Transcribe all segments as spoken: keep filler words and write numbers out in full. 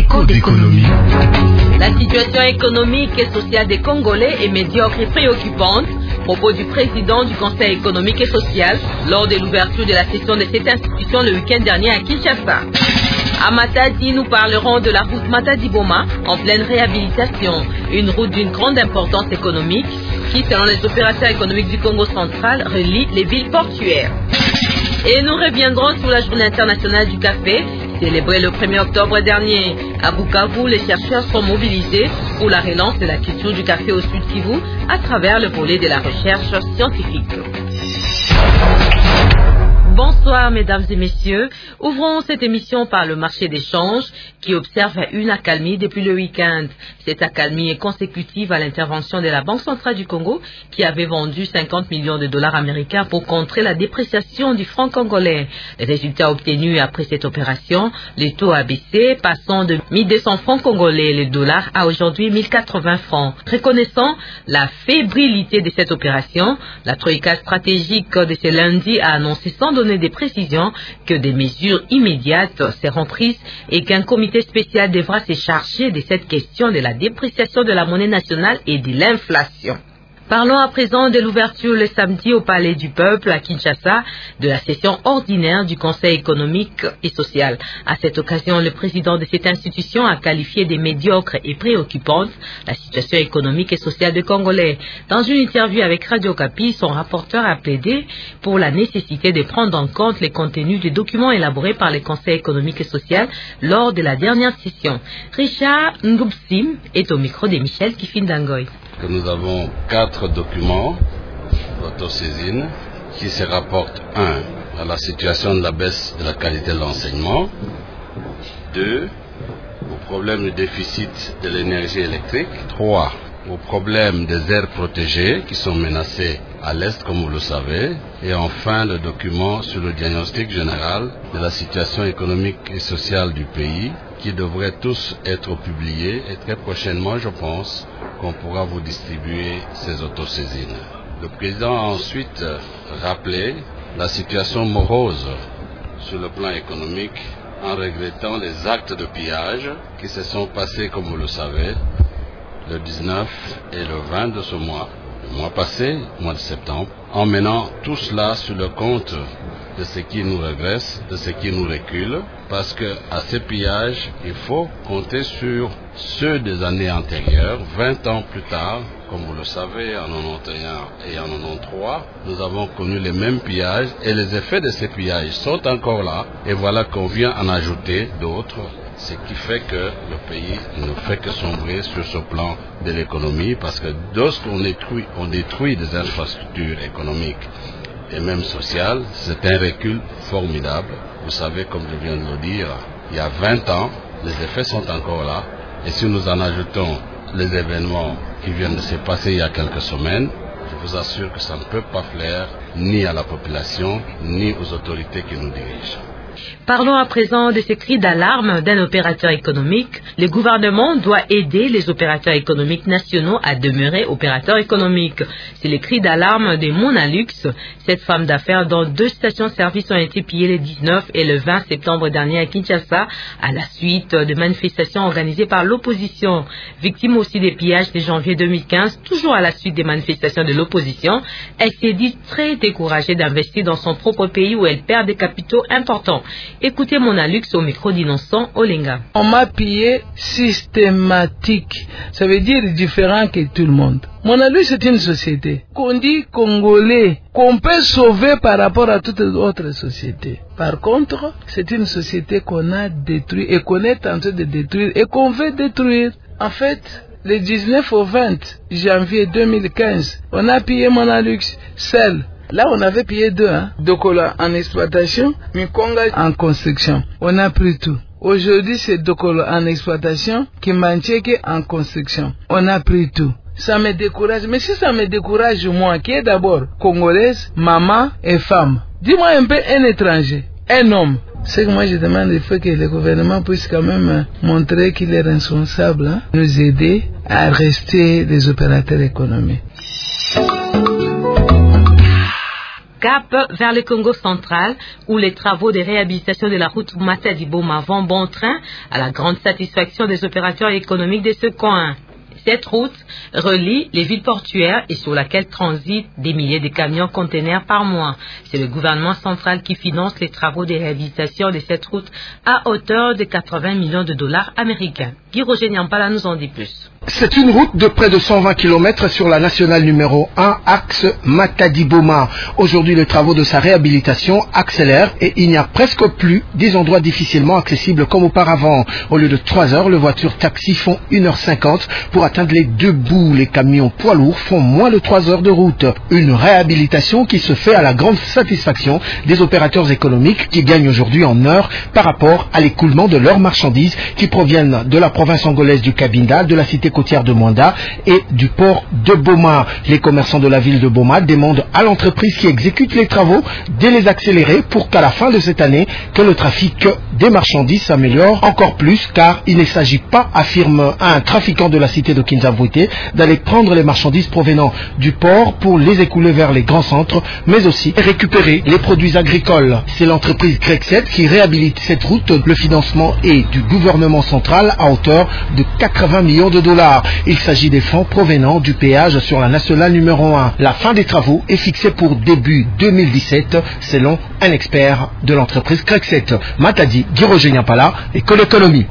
Écho d'économie. La situation économique et sociale des Congolais est médiocre et préoccupante. Propos du président du Conseil économique et social lors de l'ouverture de la session de cette institution le week-end dernier à Kinshasa. À Matadi, nous parlerons de la route Matadi-Boma en pleine réhabilitation, une route d'une grande importance économique qui, selon les opérateurs économiques du Congo central, relie les villes portuaires. Et nous reviendrons sur la journée internationale du café, célébrée le premier octobre dernier. À Bukavu, les chercheurs sont mobilisés pour la relance de la culture du café au Sud Kivu à travers le volet de la recherche scientifique. Bonsoir mesdames et messieurs, ouvrons cette émission par le marché des changes qui observe une accalmie depuis le week-end. Cette accalmie est consécutive à l'intervention de la Banque centrale du Congo qui avait vendu cinquante millions de dollars américains pour contrer la dépréciation du franc congolais. Les résultats obtenus après cette opération, les taux a baissé, passant de mille deux cents francs congolais le dollar à aujourd'hui mille quatre-vingts francs. Reconnaissant la fébrilité de cette opération, la troïka stratégique de ce lundi a annoncé sans donner des précisions que des mesures immédiates seront prises et qu'un comité spécial devra se charger de cette question de la dépréciation de la monnaie nationale et de l'inflation. Parlons à présent de l'ouverture le samedi au Palais du Peuple à Kinshasa de la session ordinaire du Conseil économique et social. À cette occasion, le président de cette institution a qualifié de médiocre et préoccupante la situation économique et sociale des Congolais. Dans une interview avec Radio Okapi, son rapporteur a plaidé pour la nécessité de prendre en compte les contenus des documents élaborés par le Conseil économique et social lors de la dernière session. Richard Ngoubsim est au micro de Michel Kifindangoy. Que nous avons quatre documents d'autosaisine qui se rapportent, un, à la situation de la baisse de la qualité de l'enseignement, deux, au problème du déficit de l'énergie électrique, trois, au problème des aires protégées qui sont menacées à l'Est, comme vous le savez, et enfin le document sur le diagnostic général de la situation économique et sociale du pays, qui devraient tous être publiés, et très prochainement, je pense, qu'on pourra vous distribuer ces autosaisines. Le président a ensuite rappelé la situation morose sur le plan économique en regrettant les actes de pillage qui se sont passés, comme vous le savez, le dix-neuf et le vingt de ce mois, le mois passé, le mois de septembre, en menant tout cela sur le compte de ce qui nous regresse, de ce qui nous recule, parce que à ces pillages, il faut compter sur ceux des années antérieures, vingt ans plus tard, comme vous le savez, en quatre-vingt-onze et en quatre-vingt-treize, nous avons connu les mêmes pillages et les effets de ces pillages sont encore là, et voilà qu'on vient en ajouter d'autres, ce qui fait que le pays ne fait que sombrer sur ce plan de l'économie, parce que lorsqu'on détruit, on détruit des infrastructures économiques et même sociales, c'est un recul formidable. Vous savez, comme je viens de le dire, il y a vingt ans, les effets sont encore là. Et si nous en ajoutons les événements qui viennent de se passer il y a quelques semaines, je vous assure que ça ne peut pas plaire ni à la population, ni aux autorités qui nous dirigent. Parlons à présent de ces cris d'alarme d'un opérateur économique. Le gouvernement doit aider les opérateurs économiques nationaux à demeurer opérateurs économiques. C'est le cri d'alarme de Monalux, cette femme d'affaires dont deux stations-service ont été pillées le dix-neuf et le vingt septembre dernier à Kinshasa à la suite de manifestations organisées par l'opposition. Victime aussi des pillages de janvier deux mille quinze, toujours à la suite des manifestations de l'opposition, elle s'est dit très découragée d'investir dans son propre pays où elle perd des capitaux importants. Écoutez Monalux au micro d'Innocent Olenga. On m'a pillé systématique. Ça veut dire différent que tout le monde. Monalux, c'est une société qu'on dit congolais, qu'on peut sauver par rapport à toutes les autres sociétés. Par contre, c'est une société qu'on a détruite et qu'on est en train de détruire et qu'on veut détruire. En fait, le dix-neuf au vingt janvier deux mille quinze, on a pillé Monalux seul. Là, on avait payé deux, hein. Dokola en exploitation, Mikonga en construction. On a pris tout. Aujourd'hui, c'est Dokola en exploitation, Kimbancheke en construction. On a pris tout. Ça me décourage. Mais si ça me décourage, moi, qui est d'abord congolaise, maman et femme, dis-moi un peu un étranger, un homme. C'est que moi, je demande, il faut que le gouvernement puisse quand même montrer qu'il est responsable, hein, nous aider à rester des opérateurs économiques. cap vers le Congo central, où les travaux de réhabilitation de la route Matadi-Boma vont bon train, à la grande satisfaction des opérateurs économiques de ce coin. Cette route relie les villes portuaires et sur laquelle transitent des milliers de camions conteneurs par mois. C'est le gouvernement central qui finance les travaux de réhabilitation de cette route à hauteur de quatre-vingts millions de dollars américains. Guy Roger Nyampala nous en dit plus. C'est une route de près de cent vingt kilomètres sur la nationale numéro un, axe Matadi-Boma. Aujourd'hui, les travaux de sa réhabilitation accélèrent et il n'y a presque plus des endroits difficilement accessibles comme auparavant. Au lieu de trois heures, les voitures taxis font une heure cinquante pour atteindre les deux bouts. Les camions poids lourds font moins de trois heures de route. Une réhabilitation qui se fait à la grande satisfaction des opérateurs économiques qui gagnent aujourd'hui en heure par rapport à l'écoulement de leurs marchandises qui proviennent de la province angolaise du Cabinda, de la cité côtière de Mwanda et du port de Boma. Les commerçants de la ville de Boma demandent à l'entreprise qui exécute les travaux de les accélérer pour qu'à la fin de cette année, que le trafic des marchandises s'améliore encore plus, car il ne s'agit pas, affirme un trafiquant de la cité de Kinshasa, d'aller prendre les marchandises provenant du port pour les écouler vers les grands centres, mais aussi récupérer les produits agricoles. C'est l'entreprise Crexet qui réhabilite cette route. Le financement est du gouvernement central à hauteur de quatre-vingts millions de dollars. Il s'agit des fonds provenant du péage sur la nationale numéro un. La fin des travaux est fixée pour début deux mille dix-sept, selon un expert de l'entreprise Crexet. Matadi, Guy Roger Nyampala, École d'économie.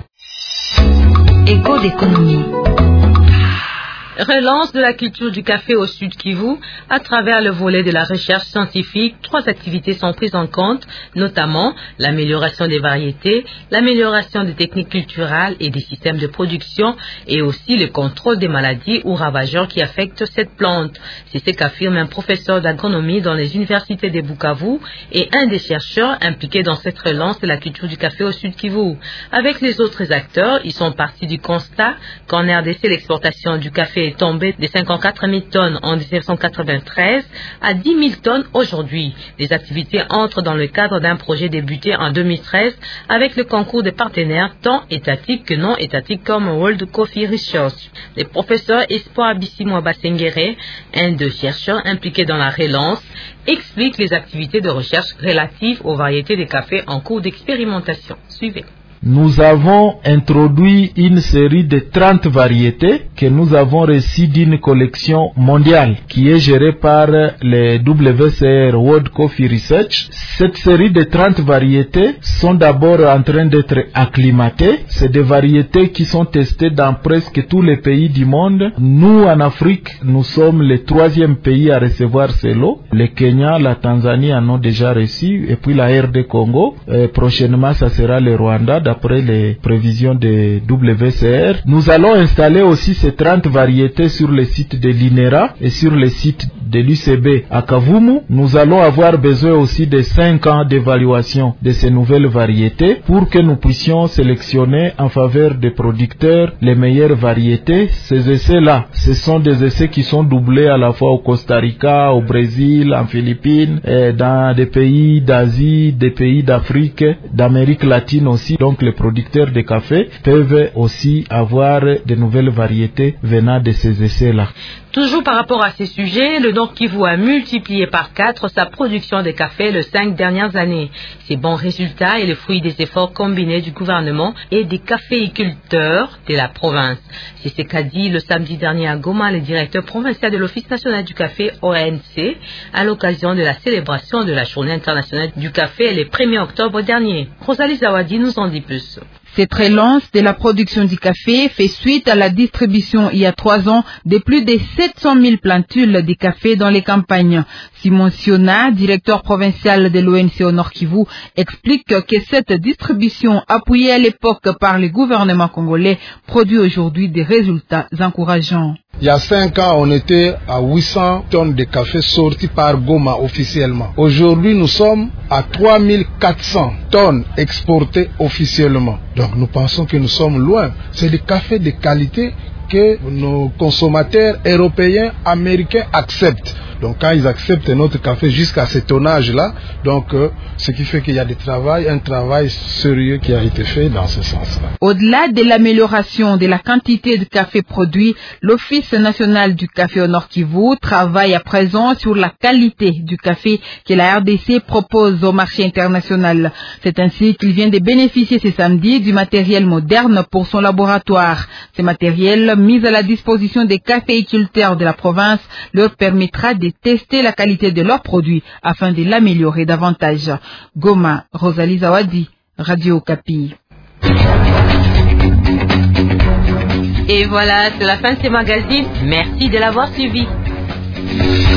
Éco d'économie. Relance de la culture du café au Sud Kivu. À travers le volet de la recherche scientifique, trois activités sont prises en compte, notamment l'amélioration des variétés, l'amélioration des techniques culturelles et des systèmes de production, et aussi le contrôle des maladies ou ravageurs qui affectent cette plante. C'est ce qu'affirme un professeur d'agronomie dans les universités de Bukavu et un des chercheurs impliqués dans cette relance de la culture du café au Sud Kivu. Avec les autres acteurs, ils sont partis du constat qu'en R D C, l'exportation du café est tombé de cinquante-quatre mille tonnes en dix-neuf cent quatre-vingt-treize à dix mille tonnes aujourd'hui. Les activités entrent dans le cadre d'un projet débuté en deux mille treize avec le concours des partenaires tant étatiques que non étatiques comme World Coffee Research. Le professeur Espoir Bissimwa Basengere, un des chercheurs impliqués dans la relance, explique les activités de recherche relatives aux variétés de café en cours d'expérimentation. Suivez. Nous avons introduit une série de trente variétés que nous avons reçues d'une collection mondiale qui est gérée par le W C R World Coffee Research. Cette série de trente variétés sont d'abord en train d'être acclimatées. C'est des variétés qui sont testées dans presque tous les pays du monde. Nous, en Afrique, nous sommes le troisième pays à recevoir ces lots. Le Kenya, la Tanzanie en ont déjà reçu, et puis la R D Congo. Et prochainement, ça sera le Rwanda, d'après les prévisions de W C R. Nous allons installer aussi ces trente variétés sur le site de l'I N E R A et sur le site de l'U C B à Kavumu. Nous allons avoir besoin aussi de cinq ans d'évaluation de ces nouvelles variétés pour que nous puissions sélectionner en faveur des producteurs les meilleures variétés. Ces essais-là, ce sont des essais qui sont doublés à la fois au Costa Rica, au Brésil, en Philippines, et dans des pays d'Asie, des pays d'Afrique, d'Amérique latine aussi. Donc les producteurs de café peuvent aussi avoir de nouvelles variétés venant de ces essais-là. Toujours par rapport à ces sujets, le Nord Kivu a multiplié par quatre sa production de café les cinq dernières années. Ces bons résultats est le fruit des efforts combinés du gouvernement et des caféiculteurs de la province. C'est ce qu'a dit le samedi dernier à Goma le directeur provincial de l'Office national du café O N C à l'occasion de la célébration de la Journée internationale du café le premier octobre dernier. Rosalie Zawadi nous en dit plus. Cette relance de la production du café fait suite à la distribution il y a trois ans de plus de sept cent mille plantules de café dans les campagnes. Simon Siona, directeur provincial de l'O N C au Nord Kivu, explique que cette distribution appuyée à l'époque par le gouvernement congolais produit aujourd'hui des résultats encourageants. Il y a cinq ans, on était à huit cents tonnes de café sorties par Goma officiellement. Aujourd'hui, nous sommes à trois mille quatre cents tonnes exportées officiellement. Donc nous pensons que nous sommes loin. C'est du café de qualité que nos consommateurs européens, américains acceptent. Donc quand ils acceptent notre café jusqu'à ce tonnage-là, donc euh, ce qui fait qu'il y a des travail, un travail sérieux qui a été fait dans ce sens-là. Au-delà de l'amélioration de la quantité de café produit, l'Office national du café au Nord Kivu travaille à présent sur la qualité du café que la R D C propose au marché international. C'est ainsi qu'il vient de bénéficier ce samedi du matériel moderne pour son laboratoire. Ce matériel, mis à la disposition des caféiculteurs de la province, leur permettra de tester la qualité de leurs produits afin de l'améliorer davantage. Goma, Rosalie Zawadi, Radio Okapi. Et voilà, c'est la fin de ce magazine. Merci de l'avoir suivi.